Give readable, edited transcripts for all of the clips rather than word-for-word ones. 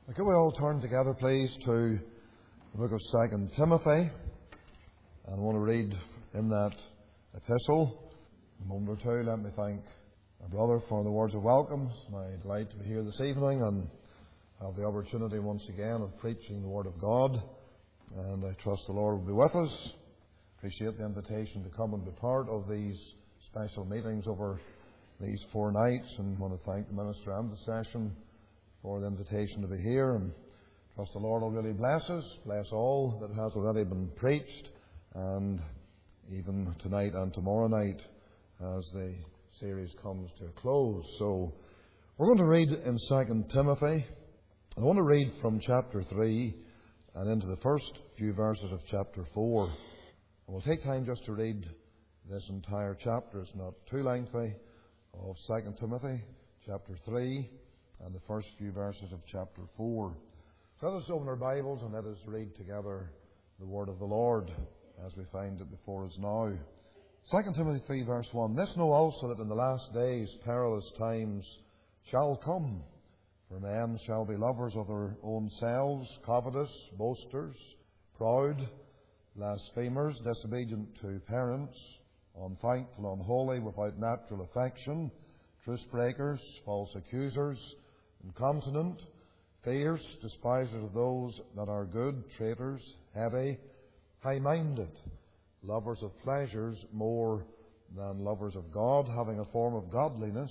Can we all turn together, please, to the book of 2 Timothy? And I want to read in that epistle. A moment or two, let me thank my brother for the words of welcome. It's my delight to be here this evening and have the opportunity once again of preaching the Word of God. And I trust the Lord will be with us. Appreciate the invitation to come and be part of these special meetings over these 4 nights. And want to thank the minister and the session for the invitation to be here, and trust the Lord will really bless us, bless all that has already been preached, and even tonight and tomorrow night as the series comes to a close. So we're going to read in 2 Timothy. I want to read from chapter 3 and into the first few verses of chapter 4. And we'll take time just to read this entire chapter. It's not too lengthy, of 2 Timothy chapter 3 and the first few verses of chapter 4. So let us open our Bibles and let us read together the Word of the Lord as we find it before us now. 2 Timothy 3 verse 1. This know also that in the last days perilous times shall come. For men shall be lovers of their own selves, covetous, boasters, proud, blasphemers, disobedient to parents, unthankful, unholy, without natural affection, truce breakers, false accusers, incontinent, fierce, despisers of those that are good, traitors, heavy, high-minded, lovers of pleasures more than lovers of God, having a form of godliness,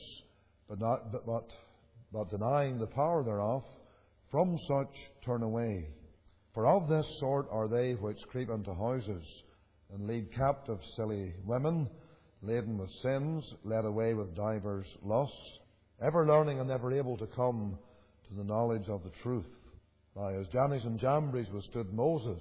but denying the power thereof. From such turn away. For of this sort are they which creep into houses, and lead captive silly women, laden with sins, led away with divers lusts, ever learning and never able to come to the knowledge of the truth. Now, as Jannes and Jambres withstood Moses,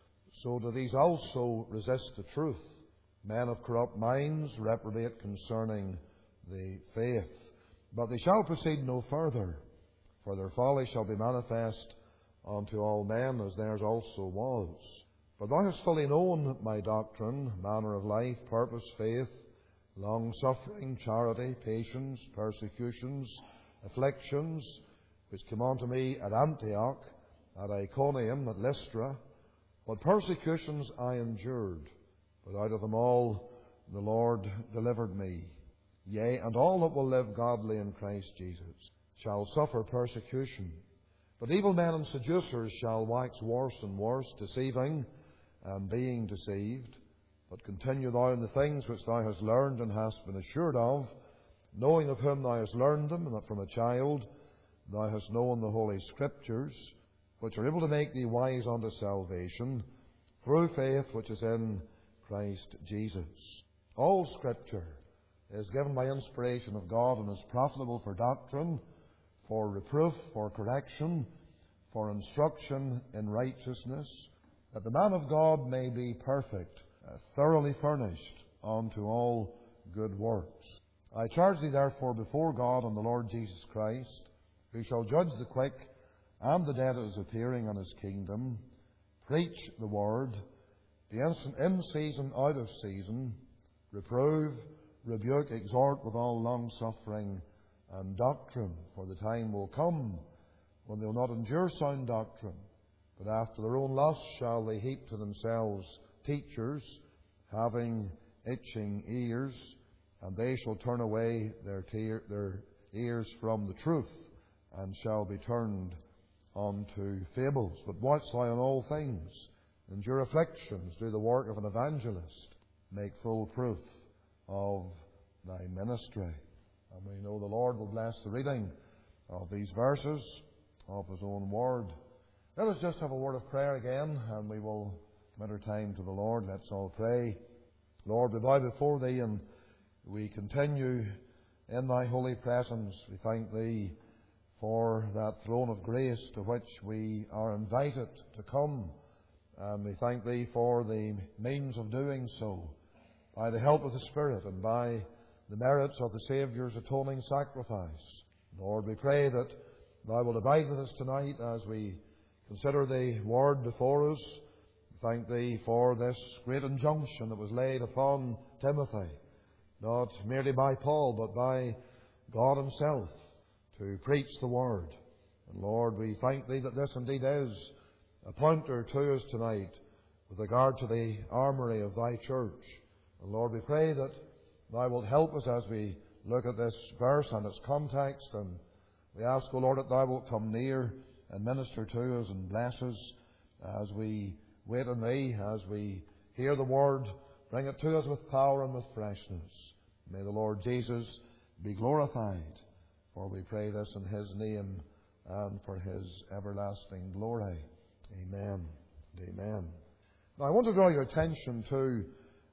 so do these also resist the truth. Men of corrupt minds reprobate concerning the faith. But they shall proceed no further, for their folly shall be manifest unto all men, as theirs also was. But thou hast fully known my doctrine, manner of life, purpose, faith, long-suffering, charity, patience, persecutions, afflictions, which came unto me at Antioch, at Iconium, at Lystra. What persecutions I endured, but out of them all the Lord delivered me. Yea, and all that will live godly in Christ Jesus shall suffer persecution. But evil men and seducers shall wax worse and worse, deceiving and being deceived. But continue thou in the things which thou hast learned and hast been assured of, knowing of whom thou hast learned them, and that from a child thou hast known the Holy Scriptures, which are able to make thee wise unto salvation, through faith which is in Christ Jesus. All Scripture is given by inspiration of God and is profitable for doctrine, for reproof, for correction, for instruction in righteousness, that the man of God may be perfect, thoroughly furnished unto all good works. I charge thee therefore before God and the Lord Jesus Christ, who shall judge the quick and the dead at his appearing in his kingdom, preach the word, be instant in season, out of season, reprove, rebuke, exhort with all long-suffering and doctrine. For the time will come when they will not endure sound doctrine, but after their own lusts shall they heap to themselves teachers, having itching ears, and they shall turn away their ears from the truth, and shall be turned unto fables. But watch thou in all things, endure afflictions, do the work of an evangelist, make full proof of thy ministry. And we know the Lord will bless the reading of these verses of His own word. Let us just have a word of prayer again, and we will commit our time to the Lord. Let's all pray. Lord, we bow before Thee, and we continue in Thy holy presence. We thank Thee for that throne of grace to which we are invited to come. And we thank Thee for the means of doing so, by the help of the Spirit and by the merits of the Saviour's atoning sacrifice. Lord, we pray that Thou wilt abide with us tonight as we consider the Word before us. Thank Thee for this great injunction that was laid upon Timothy, not merely by Paul, but by God Himself, to preach the Word And Lord, we thank Thee that this indeed is a pointer to us tonight with regard to the armoury of Thy church. And Lord, we pray that Thou wilt help us as we look at this verse and its context, and we ask, O Lord, that Thou wilt come near and minister to us and bless us as we wait on Thee, as we hear the Word. Bring it to us with power and with freshness. May the Lord Jesus be glorified, for we pray this in His name and for His everlasting glory. Amen and amen. Now I want to draw your attention to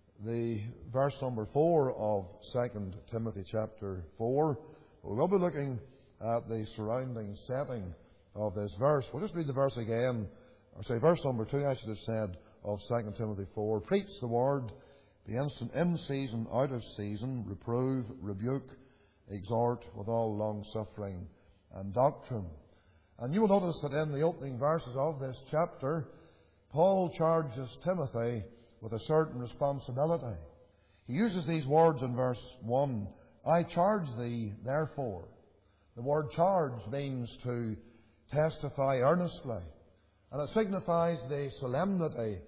the verse number 4 of 2 Timothy chapter 4. We will be looking at the surrounding setting of this verse. We'll just read the verse again, or say verse number 2, I should have said, of 2 Timothy 4. Preach the word, be instant in season, out of season, reprove, rebuke, exhort with all long suffering and doctrine. And you will notice that in the opening verses of this chapter, Paul charges Timothy with a certain responsibility. He uses these words in verse 1, I charge thee, therefore. The word charge means to testify earnestly, and it signifies the solemnity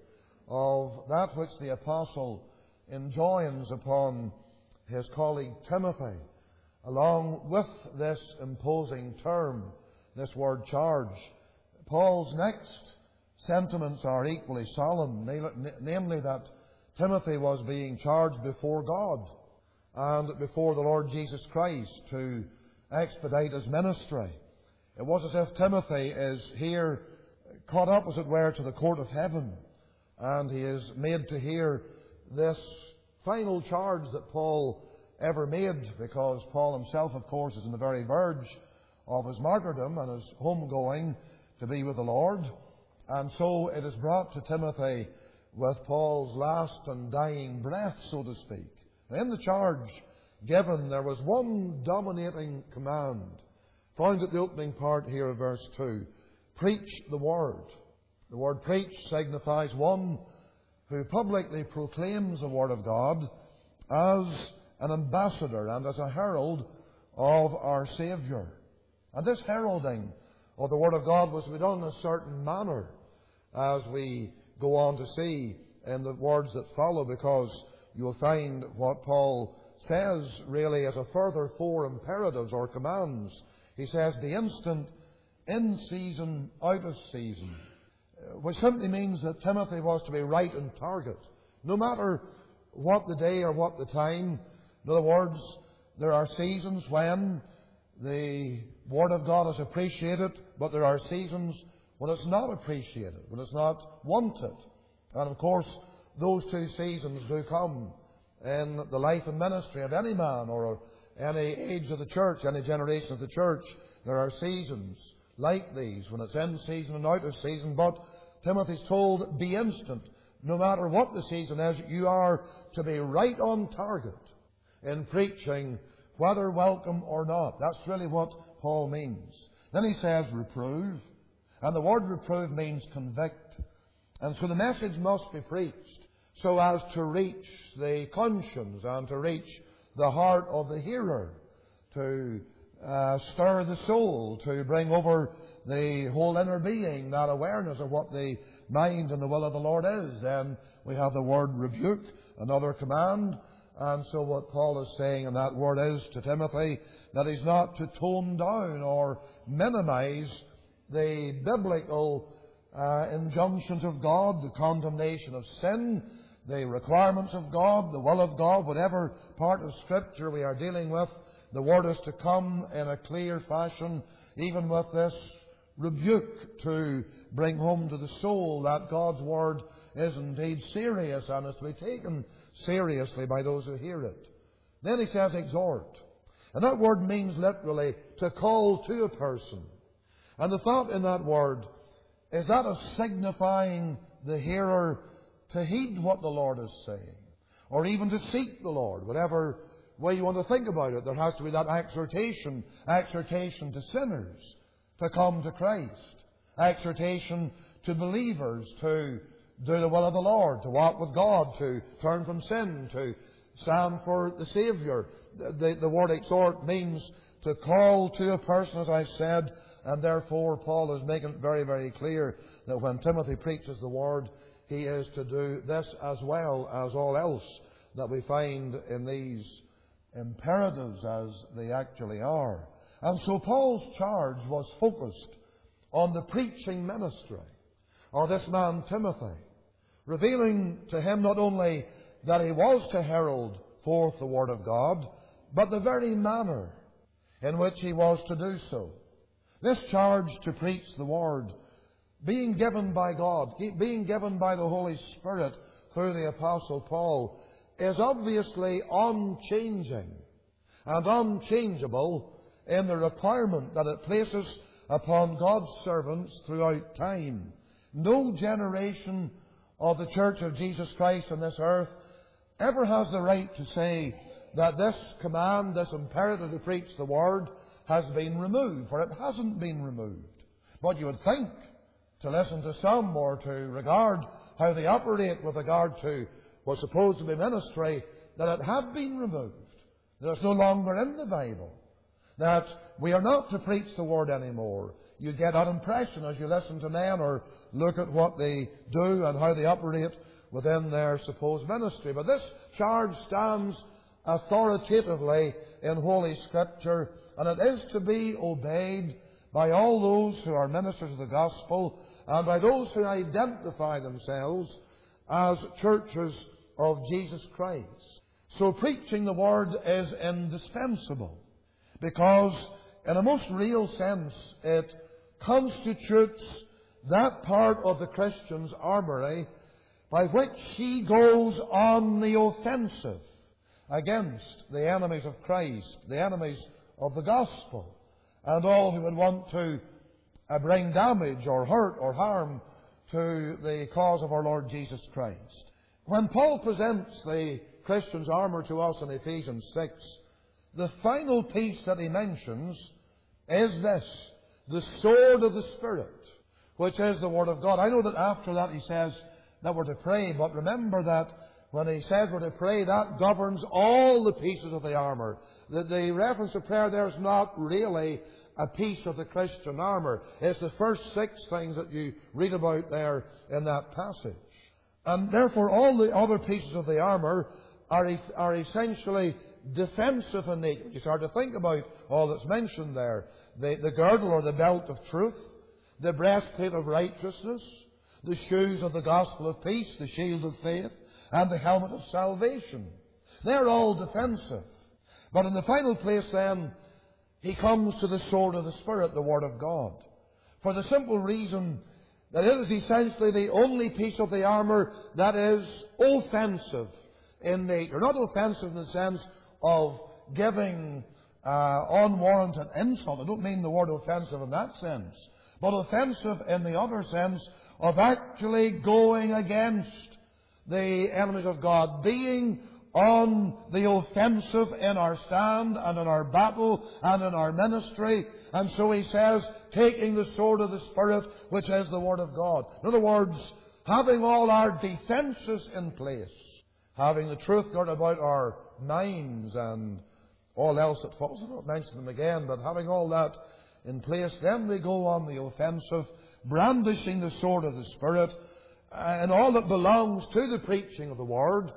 of that which the apostle enjoins upon his colleague Timothy, along with this imposing term, this word charge. Paul's next sentiments are equally solemn, namely that Timothy was being charged before God and before the Lord Jesus Christ to expedite his ministry. It was as if Timothy is here caught up, as it were, to the court of heaven, and he is made to hear this final charge that Paul ever made, because Paul himself, of course, is on the very verge of his martyrdom and his homegoing to be with the Lord. And so it is brought to Timothy with Paul's last and dying breath, so to speak. In the charge given, there was one dominating command, found at the opening part here of verse 2. Preach the word. The word preach signifies one who publicly proclaims the word of God as an ambassador and as a herald of our Saviour. And this heralding of the word of God was to be done in a certain manner, as we go on to see in the words that follow, because you will find what Paul says really as a further 4 imperatives or commands. He says, be instant, in season, out of season, which simply means that Timothy was to be right on target, no matter what the day or what the time. In other words, there are seasons when the Word of God is appreciated, but there are seasons when it's not appreciated, when it's not wanted. And of course, those two seasons do come in the life and ministry of any man or any age of the church, any generation of the church. There are seasons like these, when it's in season and out of season. But Timothy's told, be instant. No matter what the season is, you are to be right on target in preaching, whether welcome or not. That's really what Paul means. Then he says, reprove. And the word reprove means convict. And so the message must be preached so as to reach the conscience and to reach the heart of the hearer, to stir the soul, to bring over the whole inner being that awareness of what the mind and the will of the Lord is. Then we have the word rebuke, another command. And so what Paul is saying in that word is to Timothy that he's not to tone down or minimize the biblical injunctions of God, the condemnation of sin, the requirements of God, the will of God, whatever part of Scripture we are dealing with. The word is to come in a clear fashion, even with this rebuke, to bring home to the soul that God's word is indeed serious and is to be taken seriously by those who hear it. Then he says exhort. And that word means literally to call to a person. And the thought in that word is that of signifying the hearer to heed what the Lord is saying, or even to seek the Lord. Whatever way you want to think about it, there has to be that exhortation to sinners to come to Christ, exhortation to believers to do the will of the Lord, to walk with God, to turn from sin, to stand for the Saviour. The word exhort means to call to a person, as I said, and therefore Paul is making it very, very clear that when Timothy preaches the Word, he is to do this as well as all else that we find in these imperatives as they actually are. And so Paul's charge was focused on the preaching ministry of this man Timothy, revealing to him not only that he was to herald forth the Word of God, but the very manner in which he was to do so. This charge to preach the Word, being given by God, being given by the Holy Spirit through the Apostle Paul, is obviously unchanging and unchangeable in the requirement that it places upon God's servants throughout time. No generation of the Church of Jesus Christ on this earth ever has the right to say that this command, this imperative to preach the Word, has been removed, for it hasn't been removed. But you would think, to listen to some or to regard how they operate with regard to what's supposed to be ministry, that it had been removed, that it's no longer in the Bible, that we are not to preach the Word anymore. You get that impression as you listen to men or look at what they do and how they operate within their supposed ministry. But this charge stands authoritatively in Holy Scripture, and it is to be obeyed by all those who are ministers of the gospel and by those who identify themselves as churches of Jesus Christ. So preaching the Word is indispensable because, in a most real sense, it constitutes that part of the Christian's armoury by which he goes on the offensive against the enemies of Christ, the enemies of the gospel, and all who would want to bring damage or hurt or harm to the cause of our Lord Jesus Christ. When Paul presents the Christian's armour to us in Ephesians 6, the final piece that he mentions is this, the sword of the Spirit, which is the Word of God. I know that after that he says that we're to pray, but remember that when he says we're to pray, that governs all the pieces of the armour. The reference to prayer there is not really a piece of the Christian armour. It's the first 6 things that you read about there in that passage. And therefore all the other pieces of the armour are essentially defensive in nature. You start to think about all that's mentioned there. The girdle or the belt of truth, the breastplate of righteousness, the shoes of the gospel of peace, the shield of faith, and the helmet of salvation. They're all defensive. But in the final place then, he comes to the sword of the Spirit, the Word of God. For the simple reason that it is essentially the only piece of the armour that is offensive in nature. Not offensive in the sense of giving unwarranted insult. I don't mean the word offensive in that sense. But offensive in the other sense of actually going against the enemies of God, being on the offensive in our stand and in our battle and in our ministry. And so he says, taking the sword of the Spirit, which is the Word of God. In other words, having all our defences in place, having the truth girt about our minds and all else that follows. I won't mention them again, but having all that in place, then we go on the offensive, brandishing the sword of the Spirit, and all that belongs to the preaching of the Word,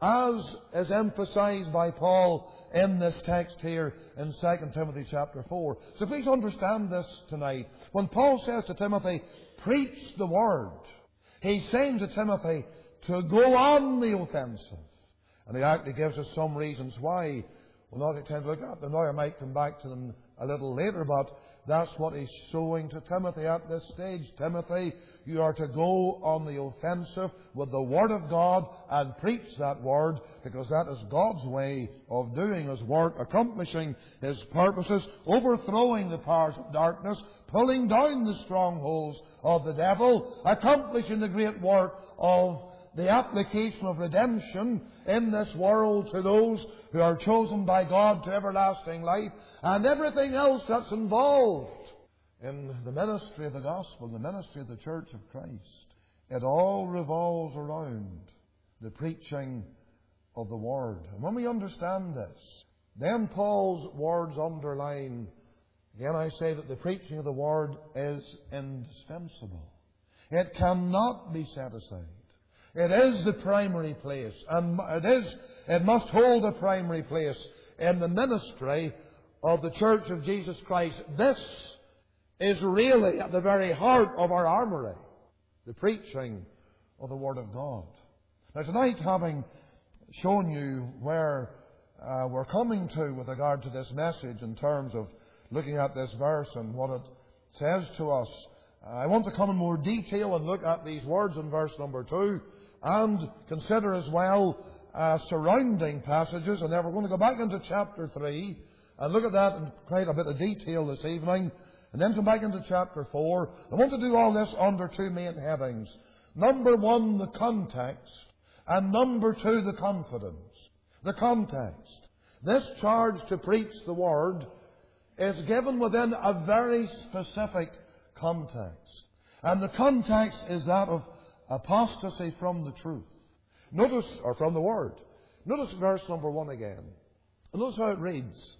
as is emphasized by Paul in this text here in 2 Timothy chapter 4. So please understand this tonight. When Paul says to Timothy, preach the Word, he's saying to Timothy to go on the offensive. And he actually gives us some reasons why. We'll not take time to look at them now. I might come back to them a little later, but that's what he's showing to Timothy at this stage. Timothy, you are to go on the offensive with the Word of God and preach that Word, because that is God's way of doing His work, accomplishing His purposes, overthrowing the powers of darkness, pulling down the strongholds of the devil, accomplishing the great work of the application of redemption in this world to those who are chosen by God to everlasting life, and everything else that's involved in the ministry of the gospel, the ministry of the Church of Christ. It all revolves around the preaching of the Word. And when we understand this, then Paul's words underline, again I say that the preaching of the Word is indispensable. It cannot be set aside. It is the primary place, and it must hold a primary place in the ministry of the Church of Jesus Christ. This is really at the very heart of our armoury, the preaching of the Word of God. Now tonight, having shown you where we're coming to with regard to this message in terms of looking at this verse and what it says to us, I want to come in more detail and look at these words in verse number 2 and consider as well surrounding passages. And then we're going to go back into chapter 3 and look at that in quite a bit of detail this evening, and then come back into chapter 4. I want to do all this under two main headings. Number 1, the context, and number 2, the confidence. The context. This charge to preach the Word is given within a very specific context. And the context is that of apostasy from the truth. Notice, or from the Word. Notice verse number 1 again. And notice how it reads.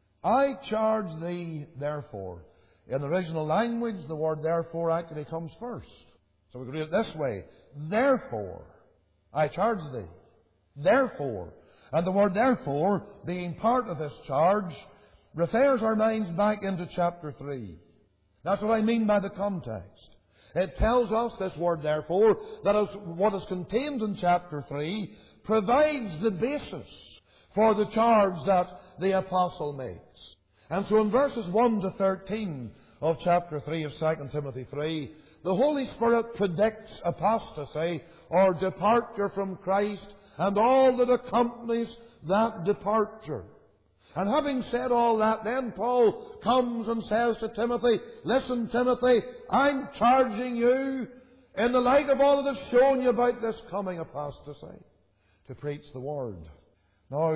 I charge thee, therefore. In the original language, the word therefore actually comes first. So we can read it this way. Therefore, I charge thee. Therefore. And the word therefore, being part of this charge, refers our minds back into chapter 3. That's what I mean by the context. It tells us, this word therefore, that what is contained in chapter 3 provides the basis for the charge that the apostle makes. And so in verses 1 to 13 of chapter 3 of 2 Timothy 3, the Holy Spirit predicts apostasy or departure from Christ and all that accompanies that departure. And having said all that, then Paul comes and says to Timothy, listen, Timothy, I'm charging you, in the light of all that I've shown you about this coming apostasy, to preach the Word. Now,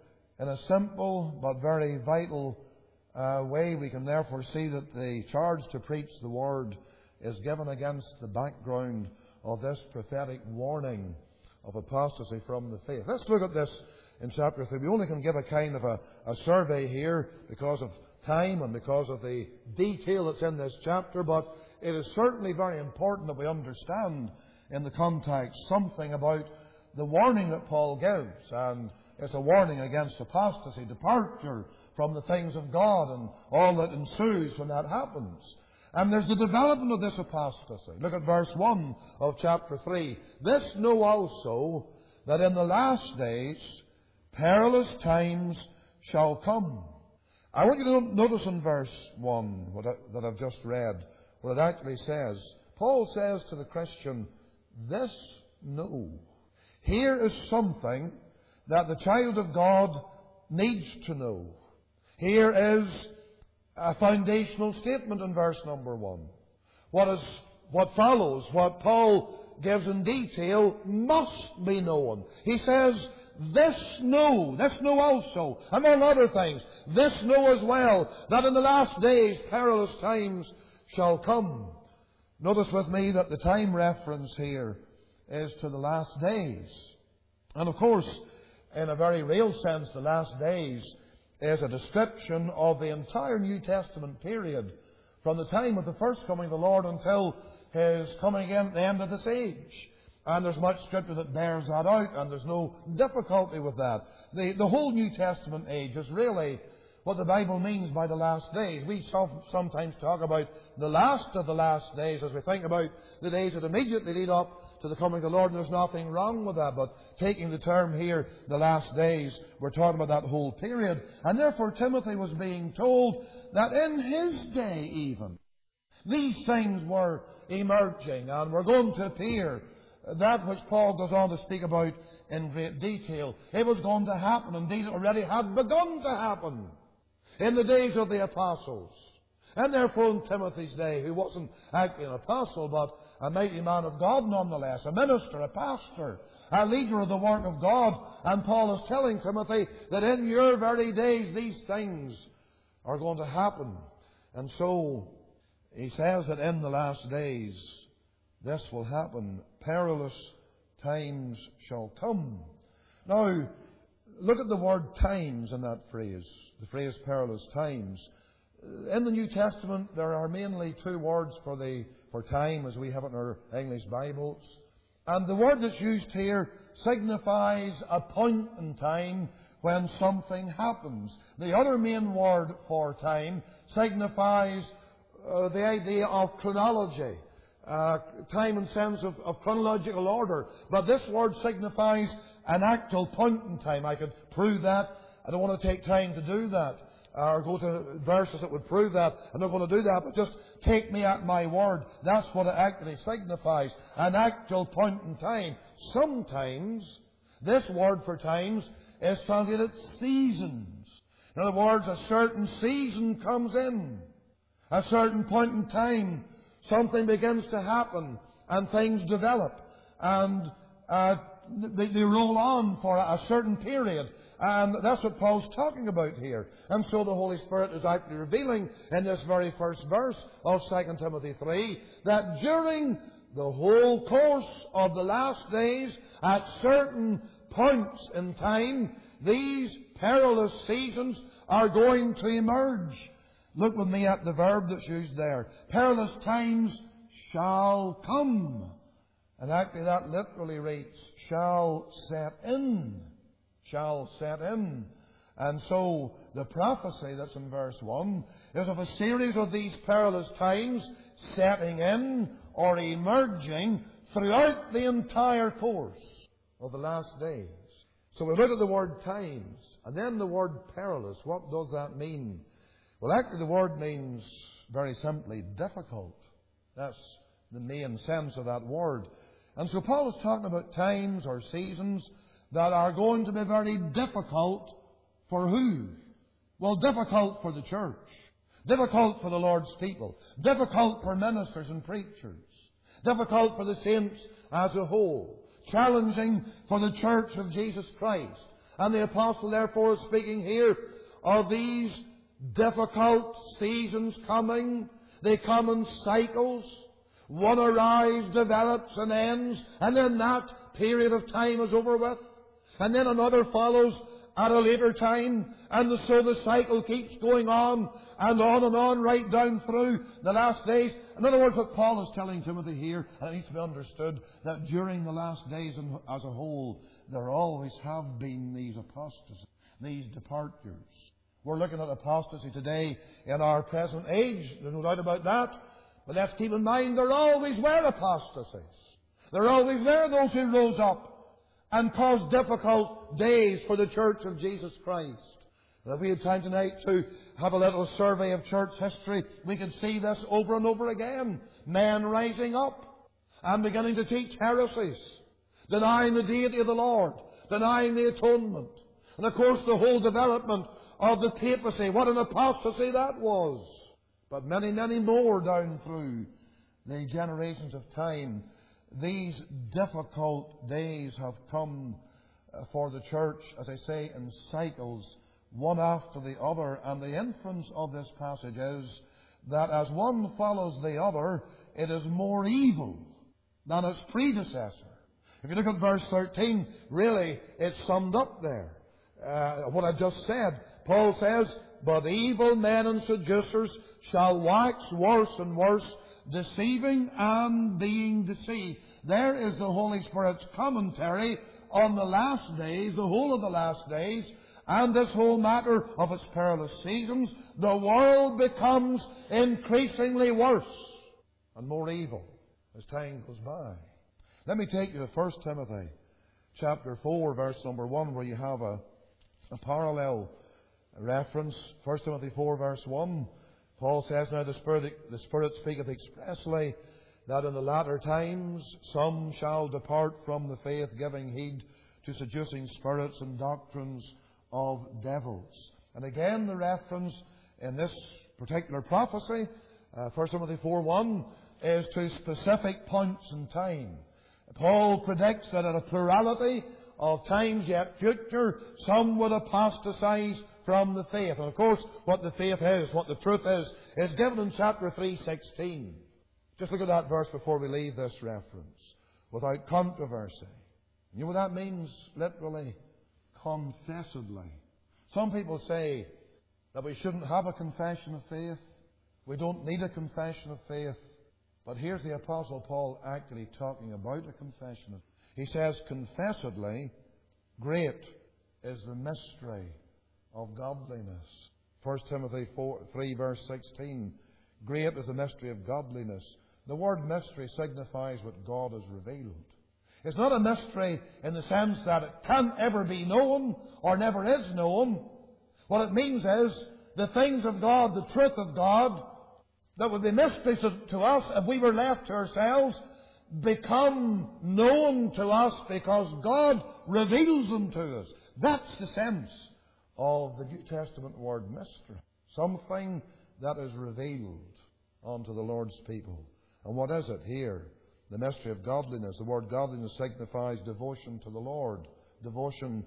in a simple but very vital way, we can therefore see that the charge to preach the Word is given against the background of this prophetic warning of apostasy from the faith. Let's look at this in chapter 3. We only can give a kind of a survey here because of time and because of the detail that's in this chapter, but it is certainly very important that we understand in the context something about the warning that Paul gives. And it's a warning against apostasy, departure from the things of God and all that ensues when that happens. And there's the development of this apostasy. Look at verse 1 of chapter 3. This know also, that in the last days perilous times shall come. I want you to notice in verse 1 that I've just read, what it actually says. Paul says to the Christian, this know. Here is something that the child of God needs to know. Here is a foundational statement in verse number 1. What follows, what Paul gives in detail, must be known. He says, this know also, among other things, this know as well, that in the last days perilous times shall come. Notice with me that the time reference here is to the last days. And of course, in a very real sense, the last days is a description of the entire New Testament period, from the time of the first coming of the Lord until His coming again at the end of this age. And there's much Scripture that bears that out, and there's no difficulty with that. The whole New Testament age is really what the Bible means by the last days. We sometimes talk about the last of the last days as we think about the days that immediately lead up to the coming of the Lord, and there's nothing wrong with that. But taking the term here, the last days, we're talking about that whole period. And therefore Timothy was being told that in his day even, these things were emerging and were going to appear. That which Paul goes on to speak about in great detail. It was going to happen. Indeed, it already had begun to happen in the days of the apostles. And therefore in Timothy's day, who wasn't actually an apostle, but a mighty man of God nonetheless, a minister, a pastor, a leader of the work of God. And Paul is telling Timothy that in your very days these things are going to happen. And so he says that in the last days this will happen. Perilous times shall come. Now, look at the word times in that phrase, the phrase perilous times. In the New Testament, there are mainly two words for time, as we have it in our English Bibles. And the word that's used here signifies a point in time when something happens. The other main word for time signifies the idea of chronology. Time in sense of chronological order. But this word signifies an actual point in time. I could prove that. I don't want to take time to do that, or go to verses that would prove that. I'm not going to do that, but just take me at my word. That's what it actually signifies, an actual point in time. Sometimes this word for times is translated seasons. In other words, a certain season comes in. A certain point in time, something begins to happen, and things develop, and they roll on for a certain period. And that's what Paul's talking about here. And so the Holy Spirit is actually revealing in this very first verse of 2 Timothy 3 that during the whole course of the last days, at certain points in time, these perilous seasons are going to emerge. Look with me at the verb that's used there. Perilous times shall come. And actually that literally reads, shall set in. Shall set in. And so the prophecy that's in verse 1 is of a series of these perilous times setting in or emerging throughout the entire course of the last days. So we look at the word times and then the word perilous. What does that mean? Well, actually the word means very simply difficult. That's the main sense of that word. And so Paul is talking about times or seasons that are going to be very difficult for who? Well, difficult for the church. Difficult for the Lord's people. Difficult for ministers and preachers. Difficult for the saints as a whole. Challenging for the church of Jesus Christ. And the apostle therefore is speaking here of these difficult seasons coming. They come in cycles. One arises, develops and ends, and then that period of time is over with. And then another follows at a later time, and so the cycle keeps going on right down through the last days. In other words, what Paul is telling Timothy here, and it needs to be understood, that during the last days as a whole, there always have been these apostasies, these departures. We're looking at apostasy today in our present age. There's no doubt about that. But let's keep in mind there always were apostasies. There always were those who rose up and caused difficult days for the church of Jesus Christ. And if we had time tonight to have a little survey of church history, we could see this over and over again. Men rising up and beginning to teach heresies, denying the deity of the Lord, denying the atonement. And of course the whole development of the papacy, what an apostasy that was. But many, many more down through the generations of time. These difficult days have come for the church, as I say, in cycles, one after the other. And the inference of this passage is that as one follows the other, it is more evil than its predecessor. If you look at verse 13, really, it's summed up there. What I've just said. Paul says, but evil men and seducers shall wax worse and worse, deceiving and being deceived. There is the Holy Spirit's commentary on the last days, the whole of the last days, and this whole matter of its perilous seasons. The world becomes increasingly worse and more evil as time goes by. Let me take you to 1 Timothy chapter 4, verse number 1, where you have a parallel reference. 1 Timothy 4, verse 1. Paul says, now the Spirit speaketh expressly that in the latter times some shall depart from the faith, giving heed to seducing spirits and doctrines of devils. And again, the reference in this particular prophecy, 1 Timothy 4:1, is to specific points in time. Paul predicts that at a plurality of times yet future, some would apostatize from the faith. And of course, what the faith is, what the truth is given in chapter 3:16. Just look at that verse before we leave this reference. Without controversy. You know what that means, literally? confessedly. Some people say that we shouldn't have a confession of faith. We don't need a confession of faith. But here's the Apostle Paul actually talking about a confession of faith. He says, confessedly, great is the mystery of godliness. 1 Timothy 3 verse 16. Great is the mystery of godliness. The word mystery signifies what God has revealed. It's not a mystery in the sense that it can't ever be known or never is known. What it means is the things of God, the truth of God, that would be mysteries to us if we were left to ourselves, become known to us because God reveals them to us. That's the sense of the New Testament word mystery. Something that is revealed unto the Lord's people. And what is it here? The mystery of godliness. The word godliness signifies devotion to the Lord. Devotion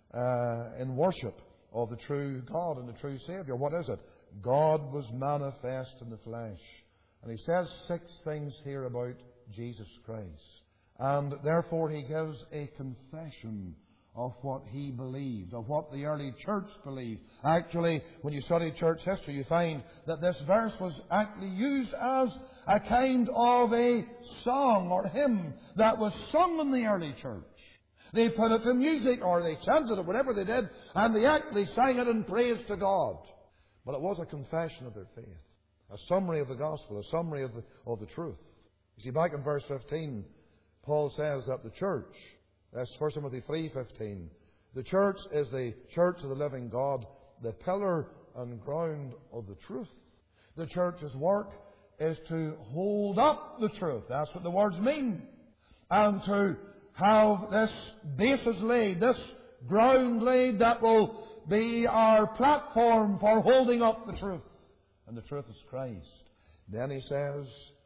in worship of the true God and the true Saviour. What is it? God was manifest in the flesh. And he says 6 things here about Jesus Christ. And therefore he gives a confession of what he believed, of what the early church believed. Actually, when you study church history, you find that this verse was actually used as a kind of a song or hymn that was sung in the early church. They put it to music or they chanted it, whatever they did, and they actually sang it in praise to God. But it was a confession of their faith, a summary of the gospel, a summary of the truth. You see, back in verse 15, Paul says that the church, that's 1 Timothy 3:15, the church is the church of the living God, the pillar and ground of the truth. The church's work is to hold up the truth. That's what the words mean. And to have this basis laid, this ground laid that will be our platform for holding up the truth. And the truth is Christ. Then he says,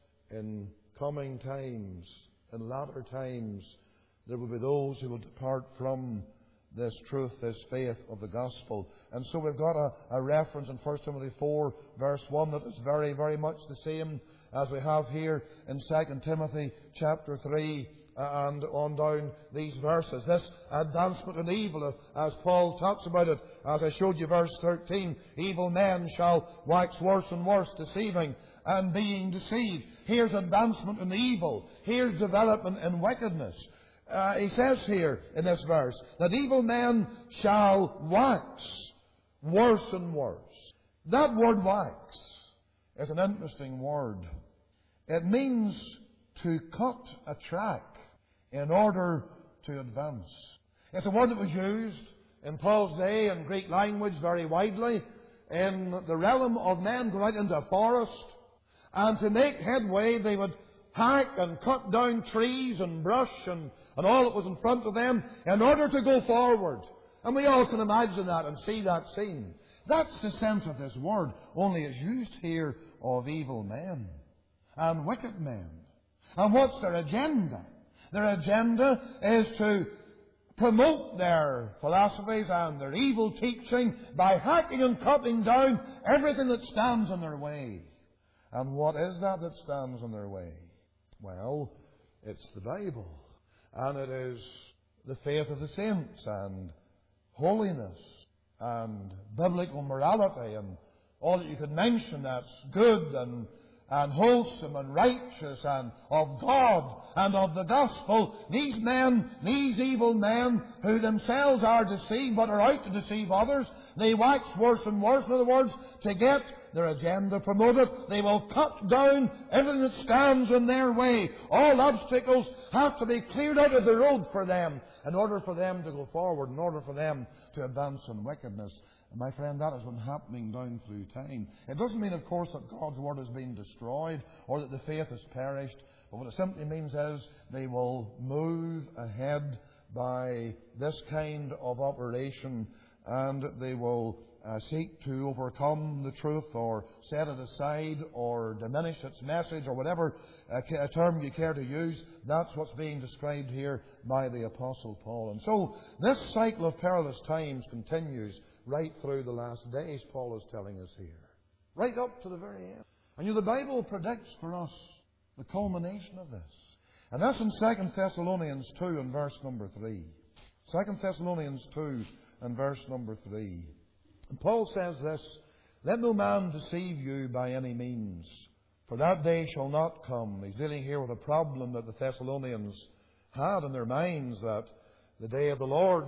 in coming times, in latter times, there will be those who will depart from this truth, this faith of the gospel. And so we've got a reference in 1 Timothy 4, verse 1, that is very, very much the same as we have here in 2 Timothy chapter 3 and on down these verses. This advancement in evil, as Paul talks about it, as I showed you verse 13, evil men shall wax worse and worse, deceiving and being deceived. Here's advancement in evil. Here's development in wickedness. He says here in this verse that evil men shall wax worse and worse. That word wax is an interesting word. It means to cut a track in order to advance. It's a word that was used in Paul's day in Greek language very widely in the realm of men going out into a forest, and to make headway they would hack and cut down trees and brush and all that was in front of them in order to go forward. And we all can imagine that and see that scene. That's the sense of this word, only it's used here of evil men and wicked men. And what's their agenda? Their agenda is to promote their philosophies and their evil teaching by hacking and cutting down everything that stands in their way. And what is that stands in their way? Well, it's the Bible. And it is the faith of the saints and holiness and biblical morality and all that you could mention that's good and wholesome and righteous and of God and of the gospel. These men, these evil men who themselves are deceived but are out to deceive others, they wax worse and worse. In other words, to get their agenda promoted, they will cut down everything that stands in their way. All obstacles have to be cleared out of the road for them in order for them to go forward, in order for them to advance in wickedness. And my friend, that has been happening down through time. It doesn't mean, of course, that God's Word has been destroyed or that the faith has perished. But what it simply means is they will move ahead by this kind of operation, and they will seek to overcome the truth or set it aside or diminish its message or whatever term you care to use. That's what's being described here by the Apostle Paul. And so this cycle of perilous times continues right through the last days, Paul is telling us here. Right up to the very end. And the Bible predicts for us the culmination of this. And that's in 2 Thessalonians 2 and verse number 3. 2 Thessalonians 2 and verse number 3. And Paul says this, "Let no man deceive you by any means, for that day shall not come." He's dealing here with a problem that the Thessalonians had in their minds, that the day of the Lord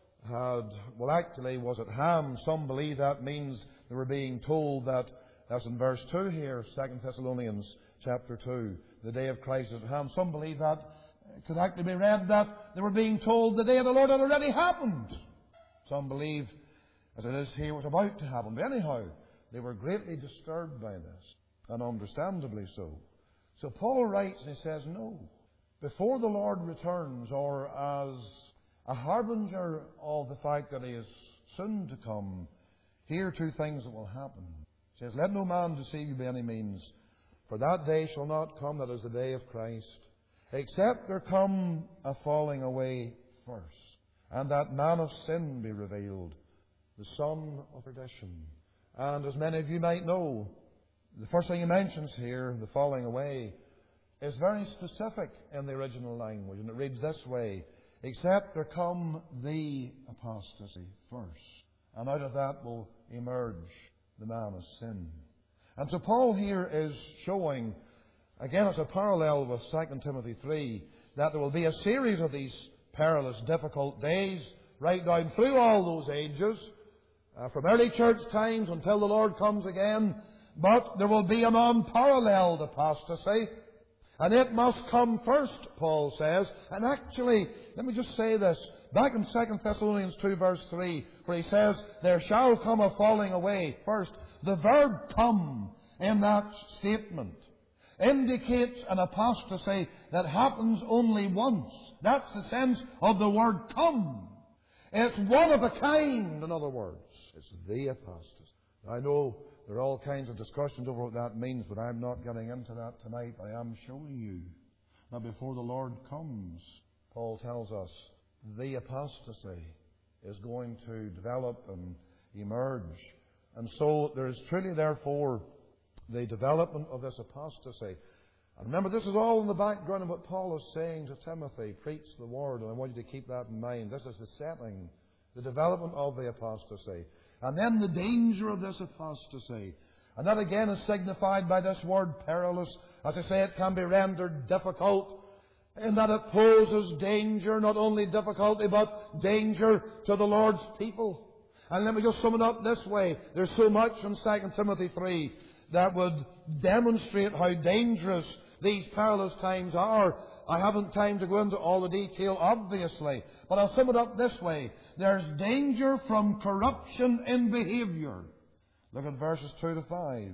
was at hand. Some believe that means they were being told that, that's in verse 2 here, 2 Thessalonians chapter 2, the day of Christ is at hand. Some believe that could actually be read that they were being told the day of the Lord had already happened. Some believe, as it is here, was about to happen. But anyhow, they were greatly disturbed by this, and understandably so. So Paul writes and he says, no, before the Lord returns, or as a harbinger of the fact that he is soon to come, here are two things that will happen. He says, "Let no man deceive you by any means, for that day shall not come," that is the day of Christ, "except there come a falling away first, and that man of sin be revealed, the son of perdition." And as many of you might know, the first thing he mentions here, the falling away, is very specific in the original language, and it reads this way, "Except there come the apostasy first, and out of that will emerge the man of sin." And so Paul here is showing, again as a parallel with 2 Timothy 3, that there will be a series of these perilous, difficult days right down through all those ages, from early church times until the Lord comes again. But there will be an unparalleled apostasy, and it must come first, Paul says. And actually, let me just say this. Back in 2 Thessalonians 2 verse 3, where he says, "There shall come a falling away first," the verb "come" in that statement indicates an apostasy that happens only once. That's the sense of the word "come." It's one of a kind, in other words. It's the apostasy. I know there are all kinds of discussions over what that means, but I'm not getting into that tonight. I am showing you that before the Lord comes, Paul tells us, the apostasy is going to develop and emerge. And so there is truly, therefore, the development of this apostasy. And remember, this is all in the background of what Paul is saying to Timothy. Preach the word, and I want you to keep that in mind. This is the setting, the development of the apostasy. And then the danger of this apostasy. And that again is signified by this word perilous. As I say, it can be rendered difficult in that it poses danger, not only difficulty, but danger to the Lord's people. And let me just sum it up this way. There's so much in 2 Timothy 3 that would demonstrate how dangerous these perilous times are. I haven't time to go into all the detail, obviously, but I'll sum it up this way. There's danger from corruption in behavior. Look at verses 2 to 5.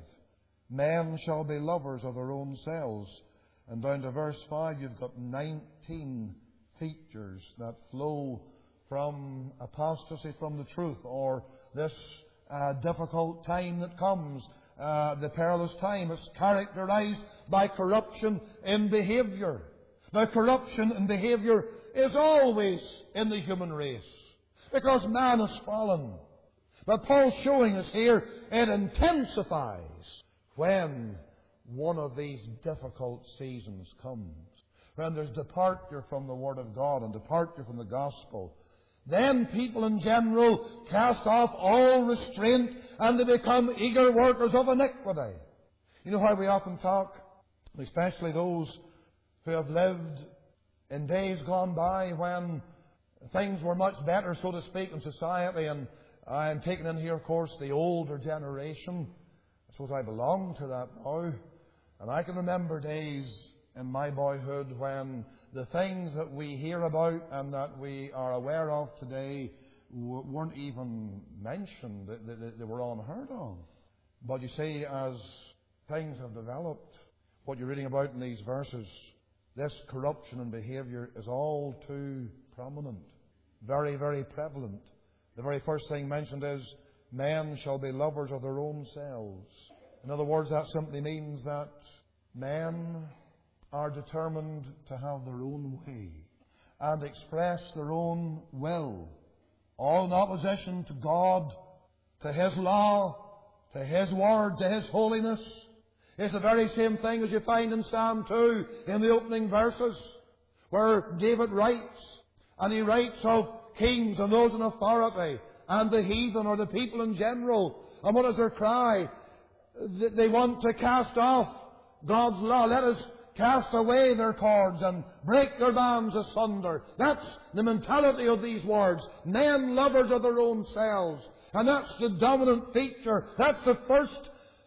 "Men shall be lovers of their own selves." And down to verse 5, you've got 19 features that flow from apostasy from the truth, or this difficult time that comes, the perilous time. It's characterized by corruption in behavior. Now, corruption in behavior is always in the human race, because man is fallen. But Paul's showing us here, it intensifies when one of these difficult seasons comes. When there's departure from the Word of God and departure from the Gospel. Then people in general cast off all restraint and they become eager workers of iniquity. You know how we often talk, especially those who have lived in days gone by when things were much better, so to speak, in society. And I'm taking in here, of course, the older generation. I suppose I belong to that now. And I can remember days in my boyhood when the things that we hear about and that we are aware of today weren't even mentioned. They were unheard of. But you see, as things have developed, what you're reading about in these verses, this corruption in behavior is all too prominent. Very, very prevalent. The very first thing mentioned is, "Men shall be lovers of their own selves." In other words, that simply means that men are determined to have their own way and express their own will, all in opposition to God, to His law, to His word, to His holiness. It's the very same thing as you find in Psalm 2 in the opening verses, where David writes, and he writes of kings and those in authority and the heathen or the people in general. And what is their cry? They want to cast off God's law. Let us cast away their cords and break their bands asunder. That's the mentality of these words. Men lovers of their own selves. And that's the dominant feature. That's the first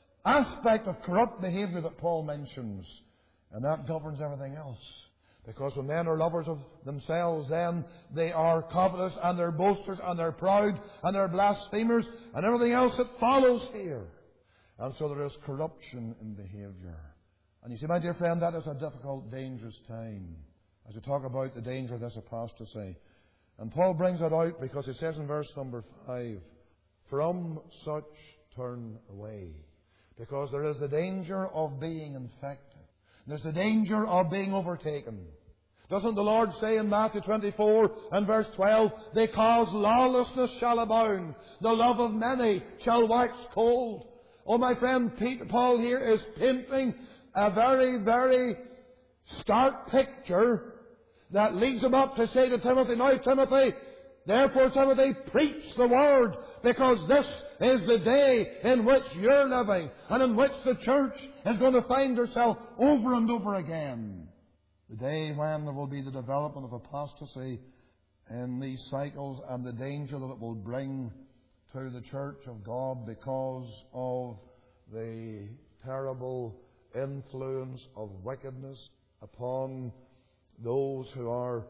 aspect of corrupt behavior that Paul mentions. And that governs everything else. Because when men are lovers of themselves, then they are covetous and they're boasters and they're proud and they're blasphemers and everything else that follows here. And so there is corruption in behavior. And you see, my dear friend, that is a difficult, dangerous time as we talk about the danger of this apostasy. And Paul brings it out because he says in verse number 5, "From such turn away." Because there is the danger of being infected. There's the danger of being overtaken. Doesn't the Lord say in Matthew 24 and verse 12, "Because lawlessness shall abound, the love of many shall wax cold." Oh, my friend, Paul here is painting a very, very stark picture that leads him up to say to Timothy, "Now, Timothy, therefore, Timothy, preach the word, because this is the day in which you're living and in which the church is going to find herself over and over again." The day when there will be the development of apostasy in these cycles and the danger that it will bring to the church of God because of the terrible influence of wickedness upon those who are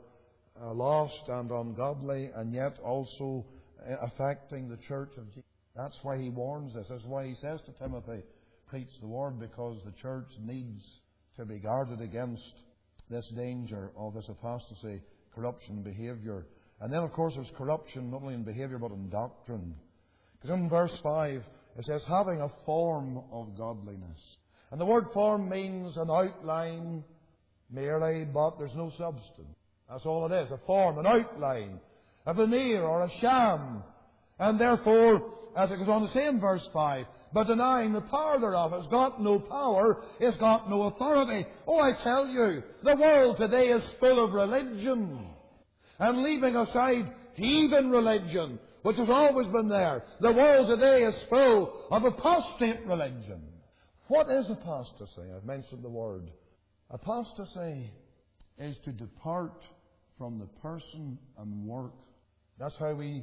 lost and ungodly, and yet also affecting the church of Jesus. That's why he warns us. That's why he says to Timothy, preach the word, because the church needs to be guarded against this danger of this apostasy, corruption, behavior. And then, of course, there's corruption not only in behavior but in doctrine. Because in verse 5, it says, "having a form of godliness." And the word form means an outline merely, but there's no substance. That's all it is, a form, an outline, a veneer or a sham. And therefore, as it goes on to say in verse 5, "but denying the power thereof." It's got no power, it's got no authority. Oh, I tell you, the world today is full of religion. And leaving aside heathen religion, which has always been there, the world today is full of apostate religion. What is apostasy? I've mentioned the word. Apostasy is to depart from the person and work. That's how we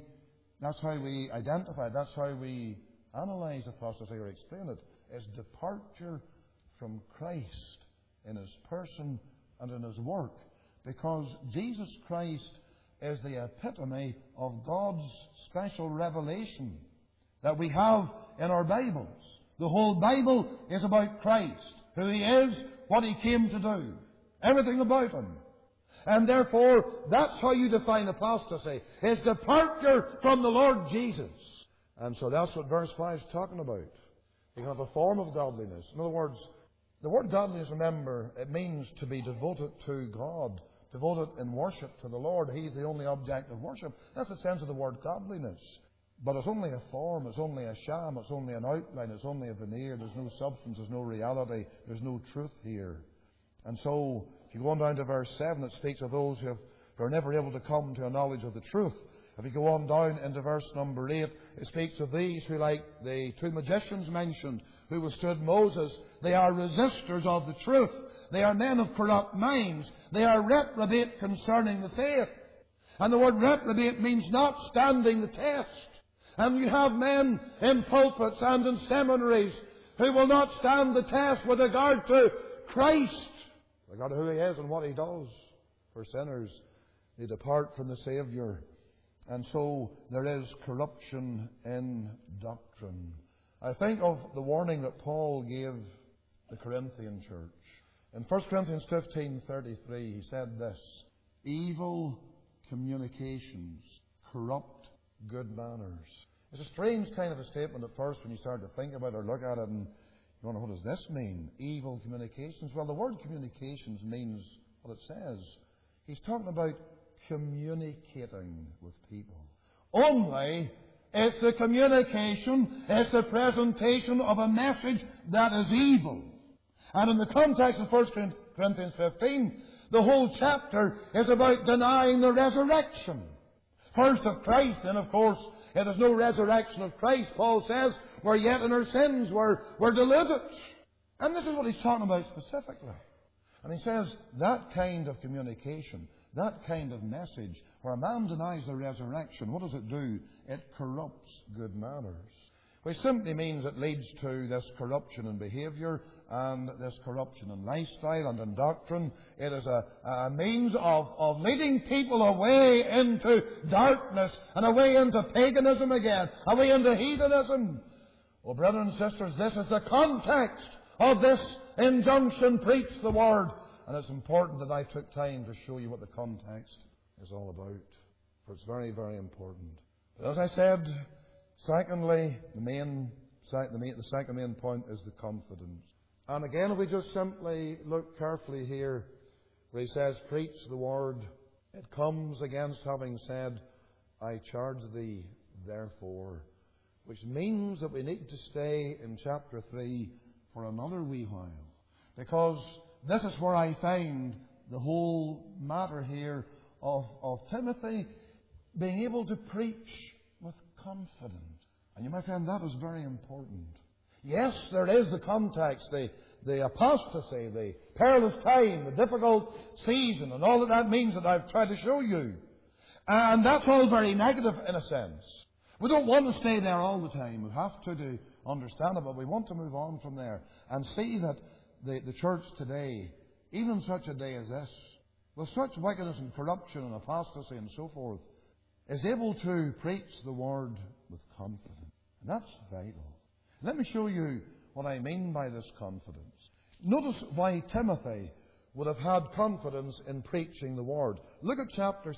identify it. That's how we analyze apostasy or explain it. It's departure from Christ in His person and in His work. Because Jesus Christ is the epitome of God's special revelation that we have in our Bibles. The whole Bible is about Christ, who He is, what He came to do, everything about Him. And therefore, that's how you define apostasy. It's departure from the Lord Jesus. And so that's what verse 5 is talking about. You have a form of godliness. In other words, the word godliness, remember, it means to be devoted to God, devoted in worship to the Lord. He's the only object of worship. That's the sense of the word godliness. But it's only a form, it's only a sham, it's only an outline, it's only a veneer. There's no substance, there's no reality, there's no truth here. And so, if you go on down to verse 7, it speaks of those who are never able to come to a knowledge of the truth. If you go on down into verse number 8, it speaks of these who, like the two magicians mentioned, who withstood Moses, they are resistors of the truth. They are men of corrupt minds. They are reprobate concerning the faith. And the word reprobate means not standing the test. And you have men in pulpits and in seminaries who will not stand the test with regard to Christ, with regard to who He is and what He does for sinners. They depart from the Saviour. And so there is corruption in doctrine. I think of the warning that Paul gave the Corinthian church. In 1 Corinthians 15:33, he said this: "Evil communications corrupt good manners." It's a strange kind of a statement at first when you start to think about it or look at it, and you wonder, what does this mean? Evil communications. Well, the word communications means what it says. He's talking about communicating with people. Only it's the communication, it's the presentation of a message that is evil. And in the context of 1 Corinthians 15, the whole chapter is about denying the resurrection. First of Christ, and of course, if there's no resurrection of Christ, Paul says, we're yet in our sins, we're deluded. And this is what he's talking about specifically. And he says that kind of communication, that kind of message, where a man denies the resurrection, what does it do? It corrupts good manners. Which simply means it leads to this corruption in behaviour and this corruption in lifestyle and in doctrine. It is a means of leading people away into darkness and away into paganism again, away into heathenism. Well, brothers and sisters, this is the context of this injunction, preach the word. And it's important that I took time to show you what the context is all about. For it's very, very important. But as I said, secondly, the second main point is the confidence. And again, if we just simply look carefully here, where he says, preach the word, it comes against having said, I charge thee, therefore. Which means that we need to stay in chapter 3 for another wee while. Because this is where I find the whole matter here of Timothy being able to preach with confidence. And you might find that is very important. Yes, there is the context, the apostasy, the perilous time, the difficult season, and all that means that I've tried to show you. And that's all very negative in a sense. We don't want to stay there all the time. We have to understand it, but we want to move on from there and see that the church today, even on such a day as this, with such wickedness and corruption and apostasy and so forth, is able to preach the word with confidence. And that's vital. Let me show you what I mean by this confidence. Notice why Timothy would have had confidence in preaching the word. Look at chapter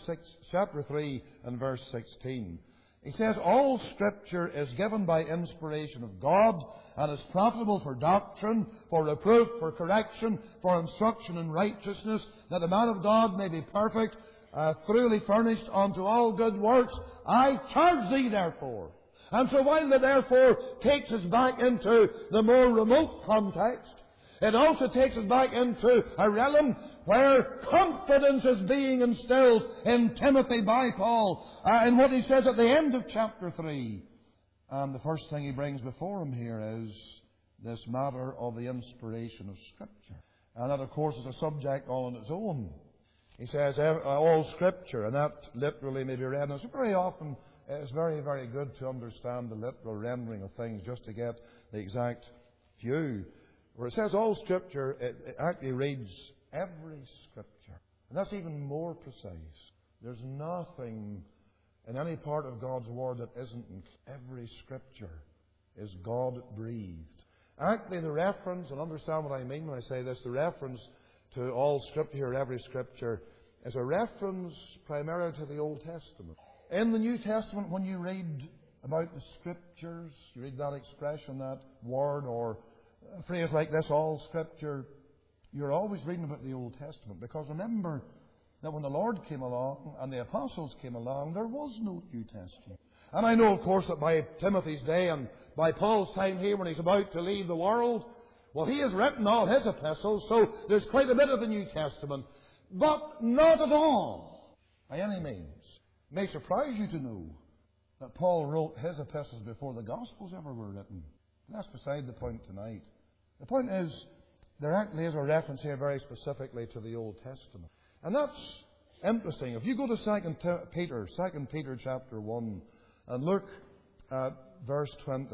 3 and verse 16. He says, all Scripture is given by inspiration of God and is profitable for doctrine, for reproof, for correction, for instruction in righteousness, that the man of God may be perfect, thoroughly furnished unto all good works. I charge thee, therefore. And so while the therefore takes us back into the more remote context, it also takes us back into a realm where confidence is being instilled in Timothy by Paul. And what he says at the end of chapter 3. And the first thing he brings before him here is this matter of the inspiration of Scripture. And that, of course, is a subject all on its own. He says, all Scripture, and that literally may be read. And very often, it's very, very good to understand the literal rendering of things just to get the exact view. Where it says all Scripture, it actually reads every Scripture. And that's even more precise. There's nothing in any part of God's Word that isn't. Every Scripture is God-breathed. Actually, the reference, and understand what I mean when I say this, the reference to all Scripture here, every Scripture, is a reference primarily to the Old Testament. In the New Testament, when you read about the Scriptures, you read that expression, that word, or a phrase like this, all Scripture, you're always reading about the Old Testament. Because remember that when the Lord came along and the apostles came along, there was no New Testament. And I know, of course, that by Timothy's day and by Paul's time here when he's about to leave the world, well, he has written all his epistles, so there's quite a bit of the New Testament. But not at all, by any means. It may surprise you to know that Paul wrote his epistles before the Gospels ever were written. That's beside the point tonight. The point is, there actually is a reference here very specifically to the Old Testament. And that's interesting. If you go to 2 Peter chapter 1, and look at verse 20.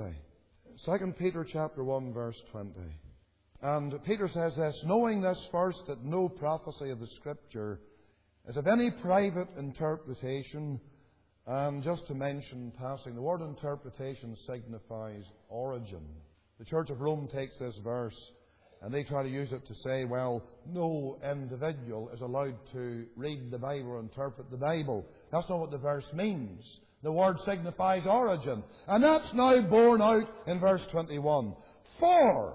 2 Peter chapter 1, verse 20. And Peter says this, knowing this first, that no prophecy of the Scripture is of any private interpretation. And just to mention, passing, the word interpretation signifies origin. The Church of Rome takes this verse and they try to use it to say, well, no individual is allowed to read the Bible or interpret the Bible. That's not what the verse means. The word signifies origin. And that's now borne out in verse 21. For,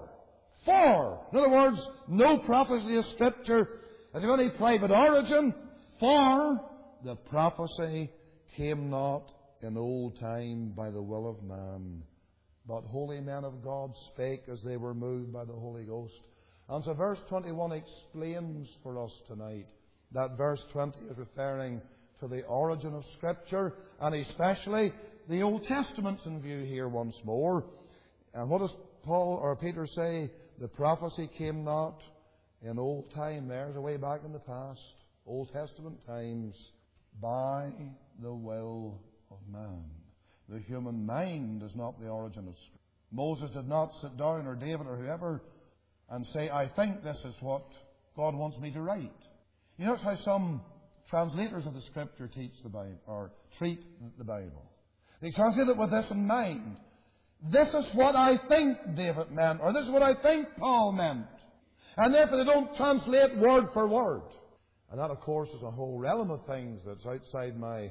in other words, no prophecy of Scripture is of any private origin, for the prophecy came not in old time by the will of man, but holy men of God spake as they were moved by the Holy Ghost. And so verse 21 explains for us tonight that verse 20 is referring to the origin of Scripture, and especially the Old Testament's in view here once more. And what does Paul or Peter say? The prophecy came not in old time. There's a way back in the past, Old Testament times, by the will of man. The human mind is not the origin of Scripture. Moses did not sit down, or David, or whoever, and say, I think this is what God wants me to write. You notice how some translators of the Scripture teach the Bible, or treat the Bible. They translate it with this in mind. This is what I think David meant, or this is what I think Paul meant. And therefore they don't translate word for word. And that, of course, is a whole realm of things that's outside my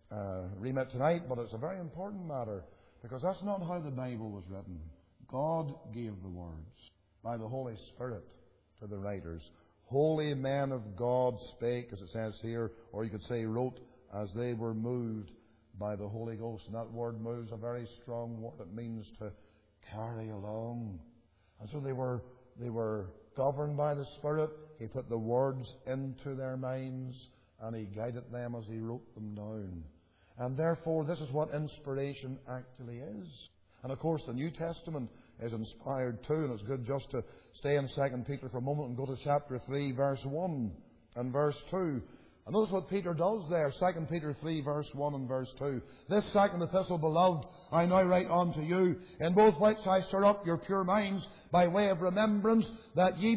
remit tonight, but it's a very important matter, because that's not how the Bible was written. God gave the words by the Holy Spirit to the writers. Holy men of God spake, as it says here, or you could say wrote, as they were moved by the Holy Ghost. And that word moves a very strong word. It means to carry along. And so they were governed by the Spirit. He put the words into their minds, and He guided them as He wrote them down. And therefore, this is what inspiration actually is. And of course, the New Testament is inspired too, and it's good just to stay in 2 Peter for a moment and go to chapter 3, verse 1 and verse 2. And notice what Peter does there, 2 Peter 3, verse 1 and verse 2. This second epistle, beloved, I now write unto you, in both which I stir up your pure minds by way of remembrance, that ye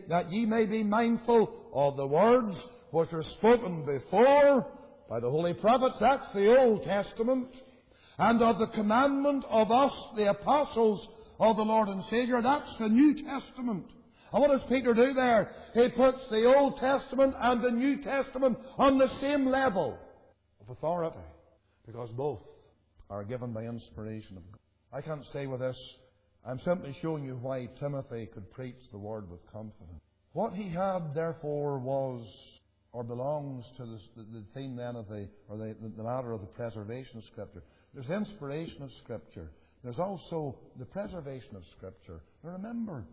may be mindful of the words which were spoken before by the holy prophets. That's the Old Testament. And of the commandment of us, the apostles of the Lord and Saviour. That's the New Testament. And what does Peter do there? He puts the Old Testament and the New Testament on the same level of authority, because both are given by inspiration of God. I can't stay with this. I'm simply showing you why Timothy could preach the Word with confidence. What he had, therefore, was, or belongs to the theme then of the matter of the preservation of Scripture. There's the inspiration of Scripture. There's also the preservation of Scripture. Now remember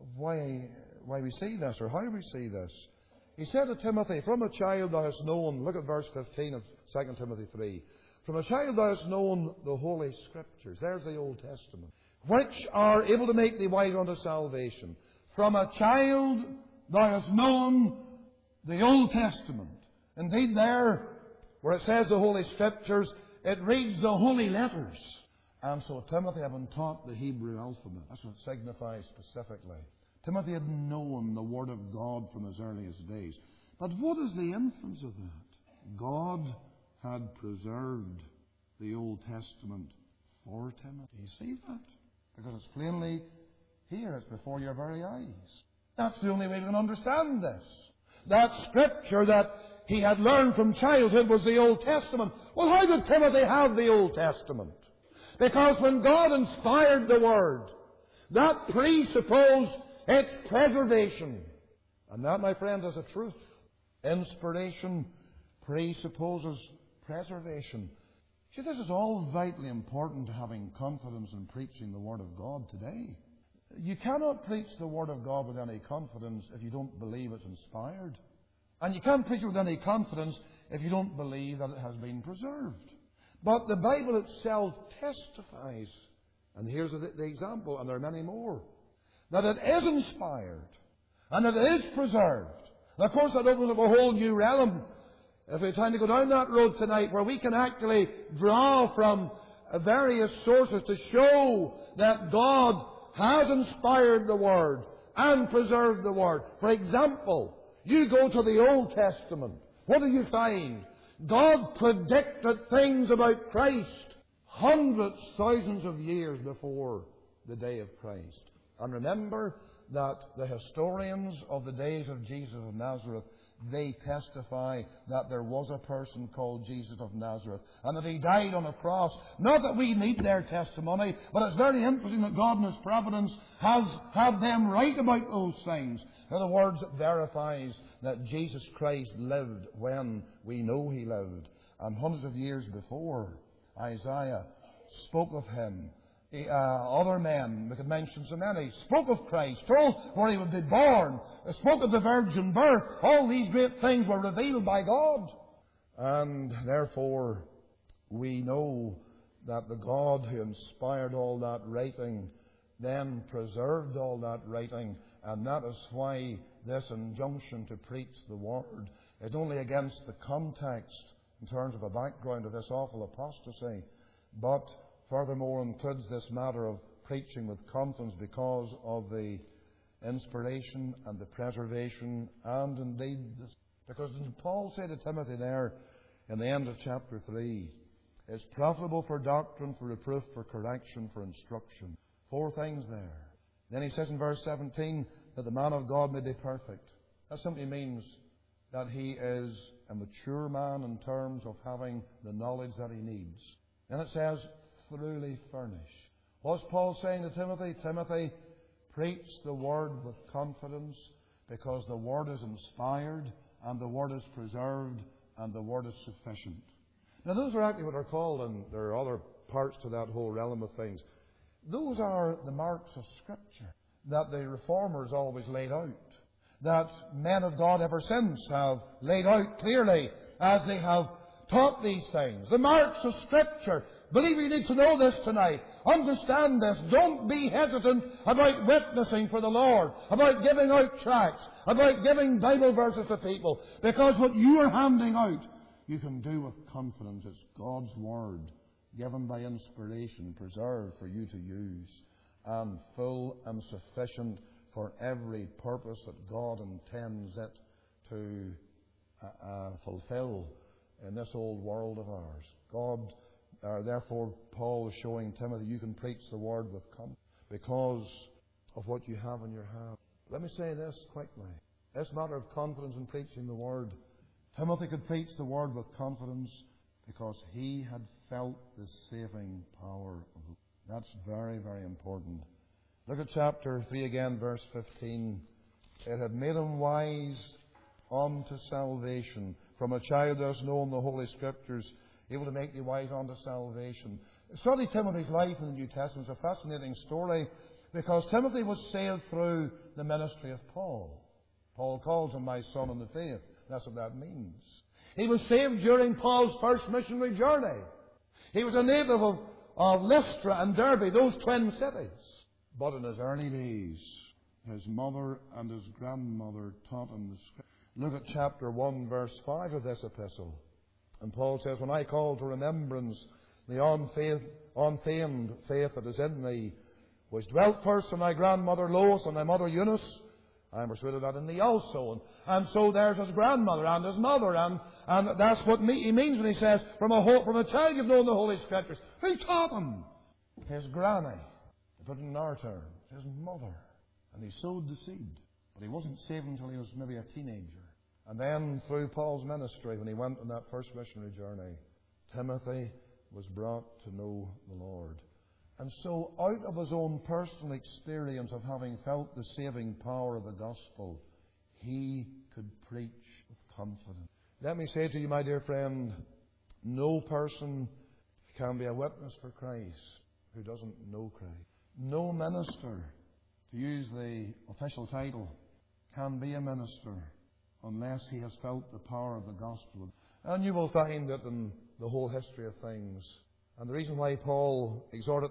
why we see this, or how we see this. He said to Timothy, from a child thou hast known, look at verse 15 of 2 Timothy 3. From a child thou hast known the Holy Scriptures. There's the Old Testament, which are able to make thee wise unto salvation. From a child thou hast known the Old Testament. Indeed, there, where it says the Holy Scriptures, it reads the holy letters. And so Timothy had been taught the Hebrew alphabet. That's what it signifies specifically. Timothy had known the Word of God from his earliest days. But what is the inference of that? God had preserved the Old Testament for Timothy. You see that? Because it's plainly here. It's before your very eyes. That's the only way we can understand this. That Scripture that he had learned from childhood was the Old Testament. Well, how did Timothy have the Old Testament? Because when God inspired the Word, that presupposed its preservation. And that, my friend, is a truth. Inspiration presupposes preservation. See, this is all vitally important to having confidence in preaching the Word of God today. You cannot preach the Word of God with any confidence if you don't believe it's inspired. And you can't preach it with any confidence if you don't believe that it has been preserved. But the Bible itself testifies, and here's the example, and there are many more, that it is inspired, and that it is preserved. And of course that opens up a whole new realm, if we have time to go down that road tonight, where we can actually draw from various sources to show that God has inspired the Word and preserved the Word. For example, you go to the Old Testament. What do you find? God predicted things about Christ hundreds, thousands of years before the day of Christ. And remember that the historians of the days of Jesus of Nazareth, they testify that there was a person called Jesus of Nazareth, and that He died on a cross. Not that we need their testimony, but it's very interesting that God in His providence has had them write about those things. In other words, it verifies that Jesus Christ lived when we know He lived. And hundreds of years before, Isaiah spoke of Him. Other men, we could mention so many, spoke of Christ, told where He would be born, spoke of the virgin birth. All these great things were revealed by God. And therefore, we know that the God who inspired all that writing then preserved all that writing, and that is why this injunction to preach the Word is only against the context in terms of a background of this awful apostasy, but furthermore includes this matter of preaching with confidence because of the inspiration and the preservation, and indeed, because Paul said to Timothy there in the end of chapter 3, it's profitable for doctrine, for reproof, for correction, for instruction. 4 things there. Then he says in verse 17 that the man of God may be perfect. That simply means that he is a mature man in terms of having the knowledge that he needs. Then it says, thoroughly furnished. What's Paul saying to Timothy? Timothy, preach the Word with confidence, because the Word is inspired, and the Word is preserved, and the Word is sufficient. Now those are actually what are called, and there are other parts to that whole realm of things, those are the marks of Scripture that the Reformers always laid out, that men of God ever since have laid out clearly as they have taught these things. The marks of Scripture. Believe you need to know this tonight. Understand this. Don't be hesitant about witnessing for the Lord, about giving out tracts, about giving Bible verses to people, because what you are handing out, you can do with confidence. It's God's Word, given by inspiration, preserved for you to use, and full and sufficient for every purpose that God intends it to fulfill in this old world of ours. Therefore, Paul is showing Timothy, you can preach the Word with confidence because of what you have in your hand. Let me say this quickly. This matter of confidence in preaching the Word, Timothy could preach the Word with confidence because he had felt the saving power of it. That's very, very important. Look at chapter 3 again, verse 15. It had made him wise unto salvation. From a child thou hast known the Holy Scriptures, able to make thee wise unto salvation. Study Timothy's life in the New Testament. It's a fascinating story because Timothy was saved through the ministry of Paul. Paul calls him my son in the faith. That's what that means. He was saved during Paul's first missionary journey. He was a native of Lystra and Derbe, those twin cities. But in his early days, his mother and his grandmother taught him the Scripture. Look at chapter 1, verse 5 of this epistle. And Paul says, when I call to remembrance the unfeigned faith that is in thee, which dwelt first in thy grandmother Lois and thy mother Eunice, I am persuaded that in thee also. And so there's his grandmother and his mother, and that's what he means when he says, from a child you've known the Holy Scriptures. Who taught him? His granny. To put it in our terms, his mother. And he sowed the seed. But he wasn't saved until he was maybe a teenager. And then through Paul's ministry, when he went on that first missionary journey, Timothy was brought to know the Lord. And so out of his own personal experience of having felt the saving power of the gospel, he could preach with confidence. Let me say to you, my dear friend, no person can be a witness for Christ who doesn't know Christ. No minister, to use the official title, can be a minister unless he has felt the power of the gospel. And you will find that in the whole history of things. And the reason why Paul exhorted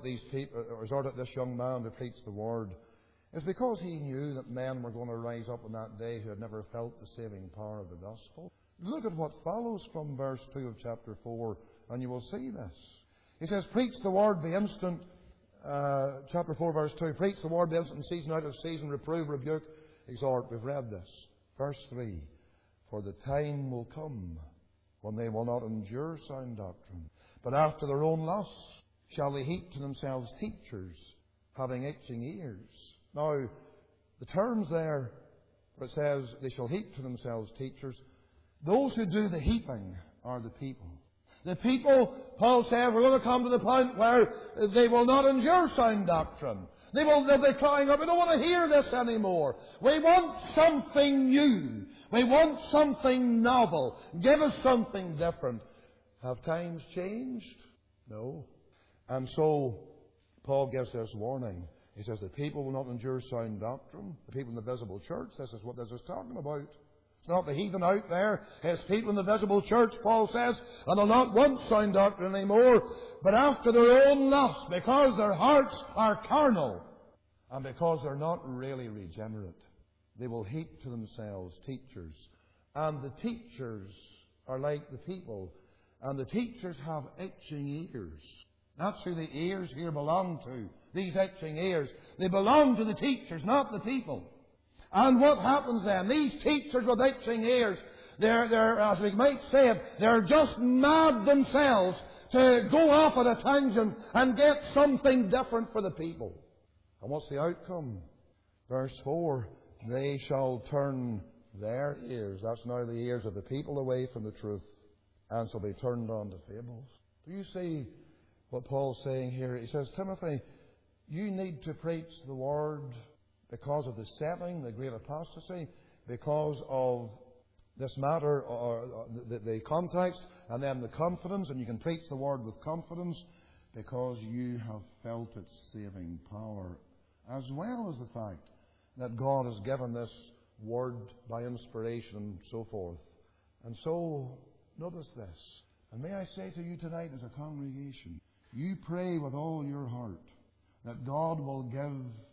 this young man to preach the Word is because he knew that men were going to rise up on that day who had never felt the saving power of the gospel. Look at what follows from verse 2 of chapter 4, and you will see this. He says, preach the Word, be instant. Chapter 4, verse 2, preach the Word, be instant in season, out of season, reprove, rebuke, exhort. We've read this. Verse 3, for the time will come when they will not endure sound doctrine, but after their own lusts shall they heap to themselves teachers, having itching ears. Now, the terms there, where it says they shall heap to themselves teachers, those who do the heaping are the people. The people, Paul said, we're going to come to the point where they will not endure sound doctrine. They'll be crying out, we don't want to hear this anymore. We want something new. We want something novel. Give us something different. Have times changed? No. And so, Paul gives this warning. He says the people will not endure sound doctrine. The people in the visible church, this is what this is talking about. It's not the heathen out there. It's people in the visible church, Paul says, and they'll not want sound doctrine anymore, but after their own lusts, because their hearts are carnal, and because they're not really regenerate. They will heap to themselves teachers. And the teachers are like the people. And the teachers have itching ears. That's who the ears here belong to. These itching ears. They belong to the teachers, not the people. And what happens then? These teachers with itching ears, they're, as we might say it, they're just mad themselves to go off at a tangent and get something different for the people. And what's the outcome? Verse 4, they shall turn their ears, that's now the ears of the people, away from the truth, and shall be turned on to fables. Do you see what Paul's saying here? He says, Timothy, you need to preach the Word because of the setting, the great apostasy, because of this matter, or the context, and then the confidence, and you can preach the Word with confidence because you have felt its saving power, as well as the fact that God has given this Word by inspiration and so forth. And so, notice this. And may I say to you tonight as a congregation, you pray with all your heart that God will give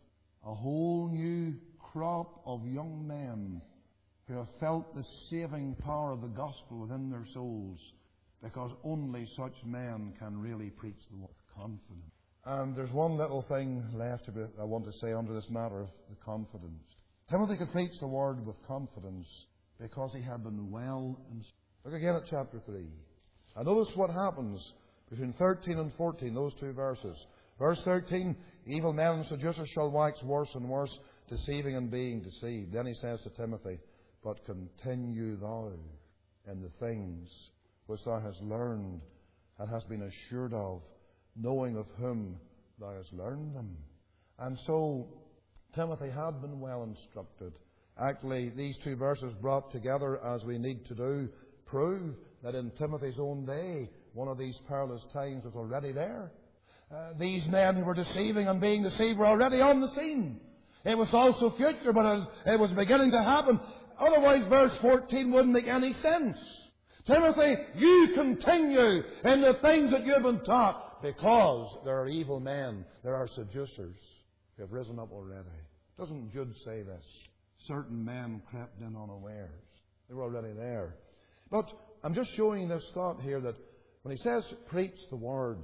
a whole new crop of young men who have felt the saving power of the gospel within their souls, because only such men can really preach the word with confidence. And there's one little thing left I want to say under this matter of the confidence. Timothy could preach the word with confidence because he had been well instructed. Look again at chapter 3. And notice what happens between 13 and 14, those two verses. Verse 13, evil men and seducers shall wax worse and worse, deceiving and being deceived. Then he says to Timothy, but continue thou in the things which thou hast learned and hast been assured of, knowing of whom thou hast learned them. And so Timothy had been well instructed. Actually, these two verses brought together, as we need to do, prove that in Timothy's own day, one of these perilous times was already there. These men who were deceiving and being deceived were already on the scene. It was also future, but it was beginning to happen. Otherwise, verse 14 wouldn't make any sense. Timothy, you continue in the things that you've been taught, because there are evil men, there are seducers who have risen up already. Doesn't Jude say this? Certain men crept in unawares. They were already there. But I'm just showing this thought here that when he says, preach the Word,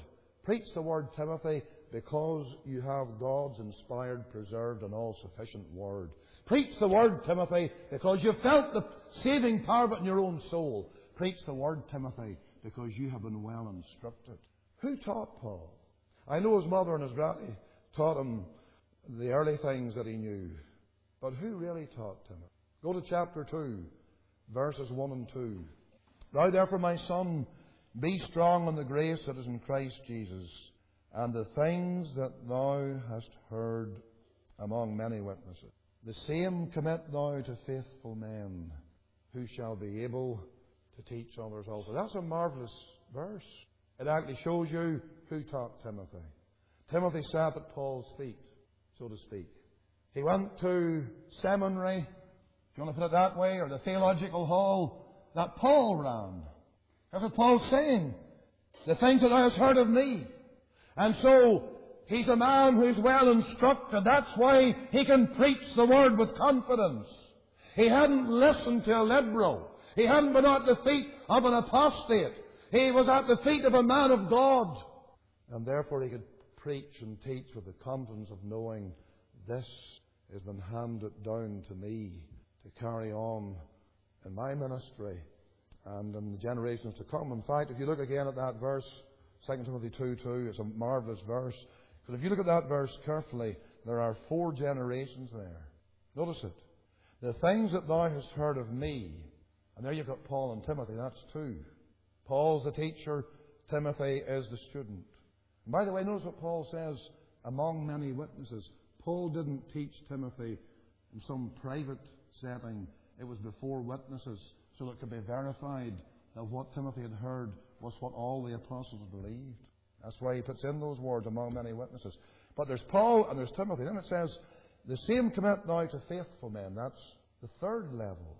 Timothy, because you have God's inspired, preserved, and all-sufficient Word. Preach the Word, Timothy, because you felt the saving power of it in your own soul. Preach the Word, Timothy, because you have been well instructed. Who taught Paul? I know his mother and his granny taught him the early things that he knew. But who really taught Timothy? Go to chapter 2, verses 1 and 2. Thou therefore, my son, be strong in the grace that is in Christ Jesus, and the things that thou hast heard among many witnesses. The same commit thou to faithful men, who shall be able to teach others also. That's a marvellous verse. It actually shows you who taught Timothy. Timothy sat at Paul's feet, so to speak. He went to seminary, if you want to put it that way, or the theological hall that Paul ran. That's what Paul's saying. The things that thou hast heard of me. And so, he's a man who's well instructed. That's why he can preach the word with confidence. He hadn't listened to a liberal. He hadn't been at the feet of an apostate. He was at the feet of a man of God. And therefore he could preach and teach with the confidence of knowing this has been handed down to me to carry on in my ministry and in the generations to come. In fact, if you look again at that verse, 2 Timothy 2:2, it's a marvellous verse. Because if you look at that verse carefully, there are 4 generations there. Notice it. The things that thou hast heard of me. And there you've got Paul and Timothy, that's 2. Paul's the teacher, Timothy is the student. And by the way, notice what Paul says, among many witnesses. Paul didn't teach Timothy in some private setting. It was before witnesses, so that it could be verified that what Timothy had heard was what all the apostles believed. That's why he puts in those words, among many witnesses. But there's Paul and there's Timothy. Then it says, the same commit thou to faithful men. That's the 3rd level.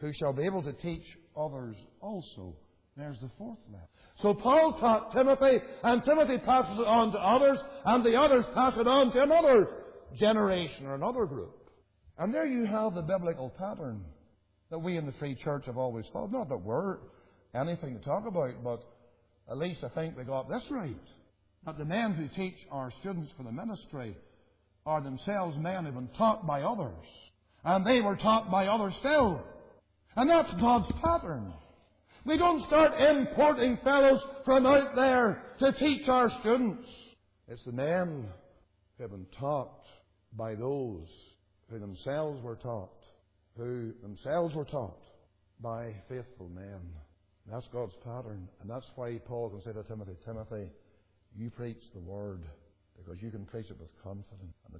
who shall be able to teach others also. There's the fourth level. So Paul taught Timothy, and Timothy passes it on to others, and the others pass it on to another generation or another group. And there you have the biblical pattern that we in the Free Church have always followed. Not that we're anything to talk about, but at least I think we got this right. That the men who teach our students for the ministry are themselves men who've been taught by others. And they were taught by others still. And that's God's pattern. We don't start importing fellows from out there to teach our students. It's the men who have been taught by those who themselves were taught by faithful men. That's God's pattern. And that's why Paul can say to Timothy, Timothy, you preach the word, because you can preach it with confidence. And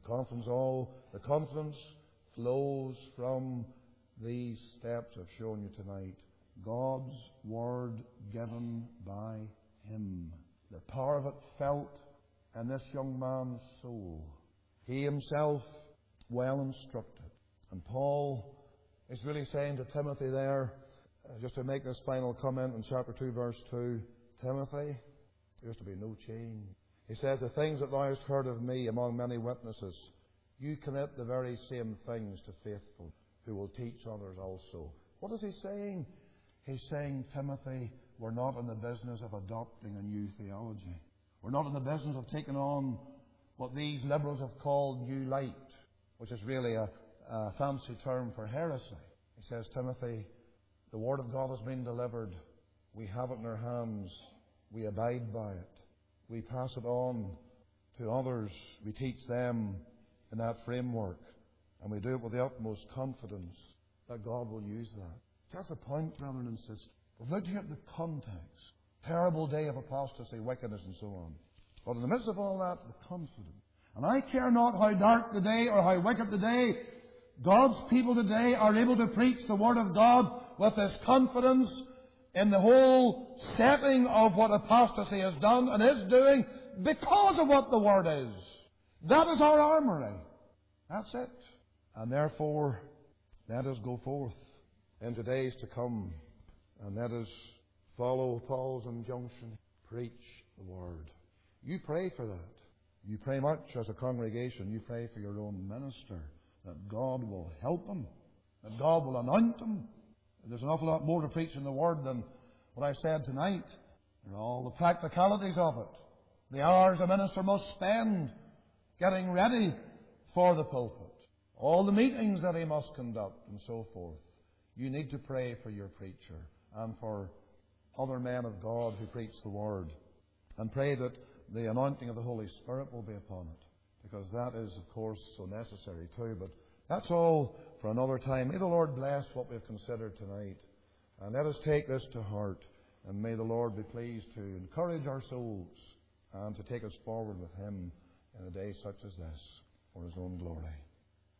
the confidence flows from these steps I've shown you tonight. God's word given by Him. The power of it felt in this young man's soul. He himself well instructed. And Paul is really saying to Timothy there, just to make this final comment in chapter 2, verse 2, Timothy, there's to be no change. He says, the things that thou hast heard of me among many witnesses, you commit the very same things to faithful, who will teach others also. What is he saying? He's saying, Timothy, we're not in the business of adopting a new theology. We're not in the business of taking on what these liberals have called New Light, which is really a fancy term for heresy. He says, Timothy, the Word of God has been delivered. We have it in our hands. We abide by it. We pass it on to others. We teach them in that framework. And we do it with the utmost confidence that God will use that. That's the point, brethren and sisters. We've looked here at the context. Terrible day of apostasy, wickedness, and so on. But in the midst of all that, the confidence. And I care not how dark the day or how wicked the day, God's people today are able to preach the Word of God with this confidence in the whole setting of what apostasy has done and is doing because of what the Word is. That is our armoury. That's it. And therefore, let us go forth in days to come, and let us follow Paul's injunction. Preach the Word. You pray for that. You pray much as a congregation. You pray for your own minister, that God will help him, that God will anoint him. There's an awful lot more to preach in the Word than what I said tonight. And all the practicalities of it. The hours a minister must spend getting ready for the pulpit. All the meetings that he must conduct and so forth. You need to pray for your preacher and for other men of God who preach the Word. And pray that the anointing of the Holy Spirit will be upon it. Because that is, of course, so necessary too. But that's all for another time. May the Lord bless what we've considered tonight. And let us take this to heart. And may the Lord be pleased to encourage our souls and to take us forward with Him in a day such as this for His own glory.